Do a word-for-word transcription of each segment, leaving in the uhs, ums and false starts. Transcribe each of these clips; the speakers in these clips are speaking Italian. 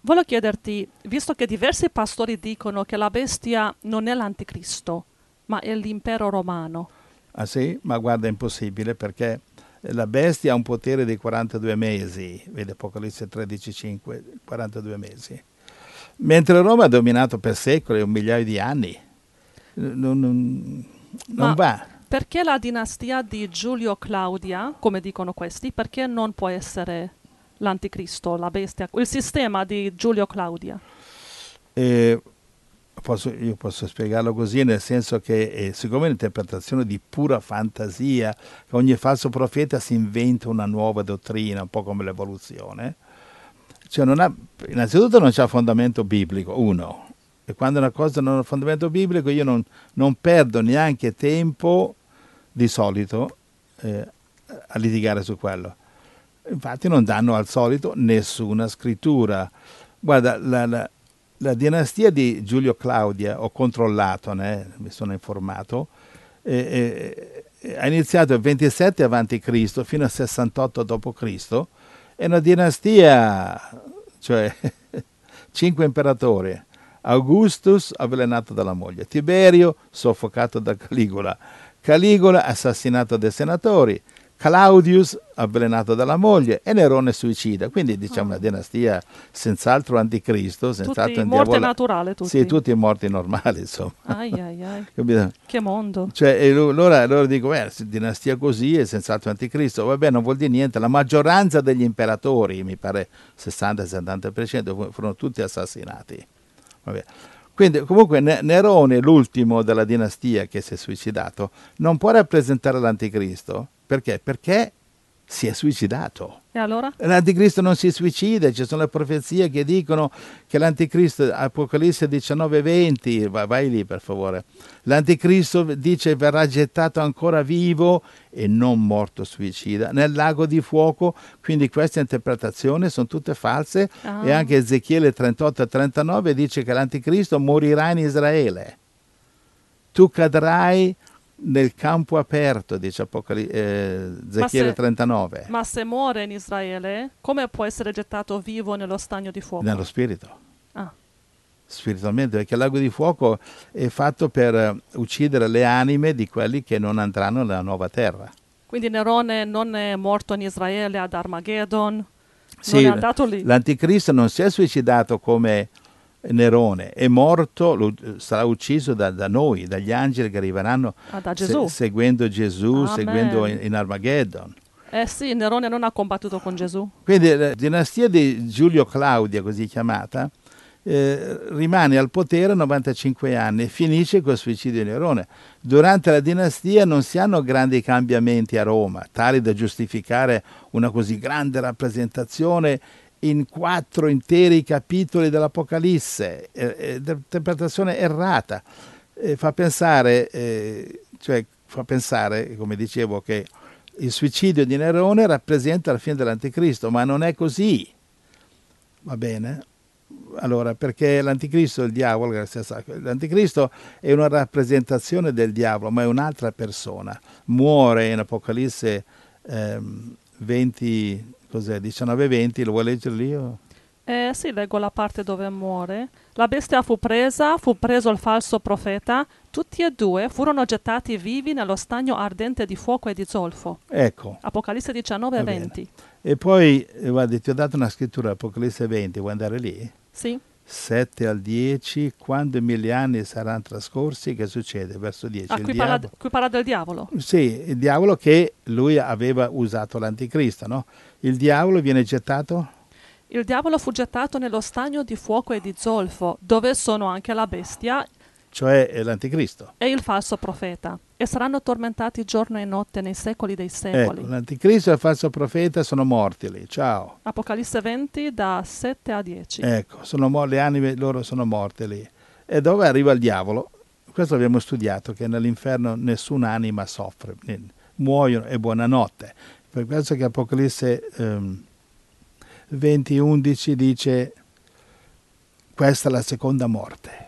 volevo chiederti, visto che diversi pastori dicono che la bestia non è l'anticristo, ma è l'impero romano. Ah sì? Ma guarda, è impossibile, perché la bestia ha un potere di quarantadue mesi, vedi Apocalisse tredici cinque, quarantadue mesi. Mentre Roma ha dominato per secoli, un migliaio di anni. Non, non, non Ma va. perché la dinastia di Giulio Claudia, come dicono questi, perché non può essere l'anticristo, la bestia, il sistema di Giulio Claudia? Eh, posso, io posso spiegarlo così, nel senso che eh, siccome è un'interpretazione di pura fantasia, ogni falso profeta si inventa una nuova dottrina, un po' come l'evoluzione, cioè non ha, innanzitutto non c'è fondamento biblico, uno, e quando una cosa non ha fondamento biblico io non, non perdo neanche tempo di solito eh, a litigare su quello. Infatti non danno al solito nessuna scrittura. Guarda, la, la, la dinastia di Giulio Claudia, ho controllato, né? Mi sono informato, eh, eh, ha iniziato il ventisette avanti Cristo fino al sessantotto dopo Cristo. È una dinastia, cioè cinque imperatori. Augustus avvelenato dalla moglie, Tiberio soffocato da Caligula, Caligula assassinato dai senatori, Claudius avvelenato dalla moglie e Nerone suicida. Quindi diciamo Ah. una dinastia senz'altro anticristo, Tutti senz'altro morte indiavola- naturale, tutti. Sì, tutti morti normali, insomma. Ai ai ai, Capito? che mondo. Cioè, e lo- allora, allora dico, beh, se dinastia così è senz'altro anticristo. Vabbè, non vuol dire niente. La maggioranza degli imperatori, mi pare sessanta settanta per cento, fu- furono tutti assassinati. Vabbè. Quindi comunque Ne- Nerone, l'ultimo della dinastia che si è suicidato, non può rappresentare l'anticristo. Perché? Perché si è suicidato. E allora? L'anticristo non si suicida, ci sono le profezie che dicono che l'anticristo, Apocalisse diciannove venti, vai, vai lì per favore, l'anticristo dice verrà gettato ancora vivo e non morto suicida nel lago di fuoco, quindi queste interpretazioni sono tutte false. Ah. E anche Ezechiele trentotto e trentanove dice che l'anticristo morirà in Israele, tu cadrai nel campo aperto, dice Apocali- eh, Ezechiele se- trentanove. Ma se muore in Israele, come può essere gettato vivo nello stagno di fuoco? Nello spirito, Ah. spiritualmente, perché il lago di fuoco è fatto per eh, uccidere le anime di quelli che non andranno nella nuova terra. Quindi Nerone non è morto in Israele ad Armageddon, Sì, non è andato lì. l'anticristo non si è suicidato come Nerone, è morto, lo- sarà ucciso da, da noi, dagli angeli che arriveranno Ah, da se- Gesù. seguendo Gesù, Amen. seguendo in, in Armageddon. Eh sì, Nerone non ha combattuto con Gesù. Quindi la dinastia di Giulio Claudia, così chiamata, eh, rimane al potere novantacinque anni e finisce col suicidio di Nerone. Durante la dinastia non si hanno grandi cambiamenti a Roma, tali da giustificare una così grande rappresentazione in quattro interi capitoli dell'Apocalisse. Eh, eh, interpretazione errata. Eh, fa pensare, eh, cioè, fa pensare, come dicevo, che il suicidio di Nerone rappresenta la fine dell'anticristo, ma non è così. Va bene? Allora, perché l'anticristo, il diavolo, grazie a Dio, l'anticristo è una rappresentazione del diavolo, ma è un'altra persona. Muore in Apocalisse ehm, venti, cos'è, diciannove venti, lo vuoi leggere lì? o- Eh sì, leggo la parte dove muore. La bestia fu presa, fu preso il falso profeta. Tutti e due furono gettati vivi nello stagno ardente di fuoco e di zolfo. Ecco. Apocalisse diciannove Va bene. venti. E poi, eh, guardi, ti ho dato una scrittura, Apocalisse venti, vuoi andare lì? Sì? sette al dieci, quando i mille anni saranno trascorsi, che succede? Verso dieci. Ah, il qui parla, diavolo- qui parla del diavolo. Sì, il diavolo che lui aveva usato l'anticristo, no? Il diavolo viene gettato? Il diavolo fu gettato nello stagno di fuoco e di zolfo, dove sono anche la bestia Cioè è l'anticristo. e il falso profeta, e saranno tormentati giorno e notte nei secoli dei secoli. Ecco, l'anticristo e il falso profeta sono morti lì, ciao. Apocalisse venti da sette a dieci. Ecco, sono mo- le anime loro sono morte lì. E dove arriva il diavolo? Questo abbiamo studiato, che nell'inferno nessuna anima soffre, ne- muoiono e buonanotte. Per questo che Apocalisse ehm, venti undici dice questa è la seconda morte.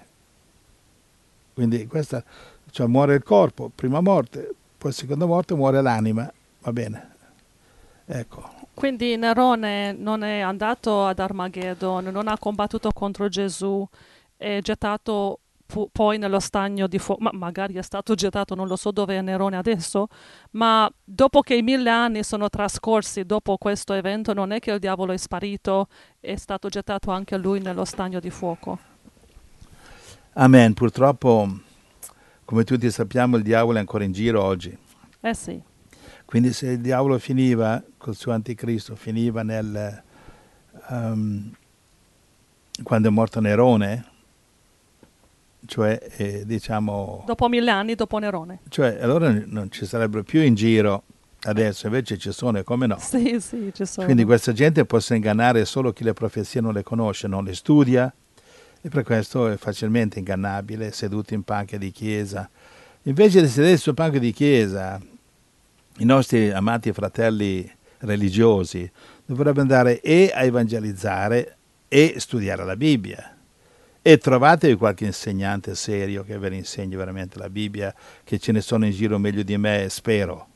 Quindi questa, cioè muore il corpo, prima morte, poi seconda morte muore l'anima, va bene. Ecco. Quindi Nerone non è andato ad Armageddon, non ha combattuto contro Gesù, è gettato pu- poi nello stagno di fuoco, ma magari è stato gettato, non lo so dove è Nerone adesso, ma dopo che i mille anni sono trascorsi dopo questo evento, non è che il diavolo è sparito, è stato gettato anche lui nello stagno di fuoco. Amen. Purtroppo, come tutti sappiamo, il diavolo è ancora in giro oggi. Eh sì, Quindi se il diavolo finiva col suo anticristo, finiva nel um, quando è morto Nerone, cioè eh, diciamo, dopo mille anni, dopo Nerone. cioè allora non ci sarebbero più in giro adesso, invece ci sono, e come no? Sì, sì, ci sono. Quindi questa gente può ingannare solo chi le profezie non le conosce, non le studia, e per questo è facilmente ingannabile, seduto in panche di chiesa. Invece di sedere sul banco di chiesa, i nostri amati fratelli religiosi dovrebbero andare e a evangelizzare e studiare la Bibbia. E trovatevi qualche insegnante serio che ve ne insegni veramente la Bibbia, che ce ne sono in giro meglio di me, spero.